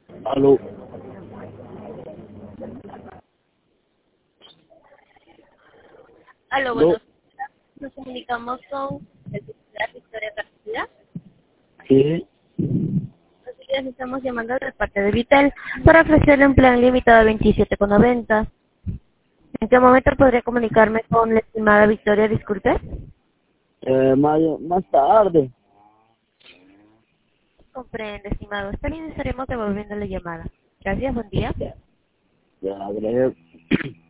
Aló. Aló, No. bueno, nos comunicamos con el titular Victoria García. Sí. Nosotros estamos llamando de parte de Vitel para ofrecerle un plan limitado de 27,90. ¿En qué momento podría comunicarme con la estimada Victoria? Disculpe. Más tarde. Comprende, estimado. Está bien, estaremos devolviendo la llamada. Gracias, buen día. Ya, gracias.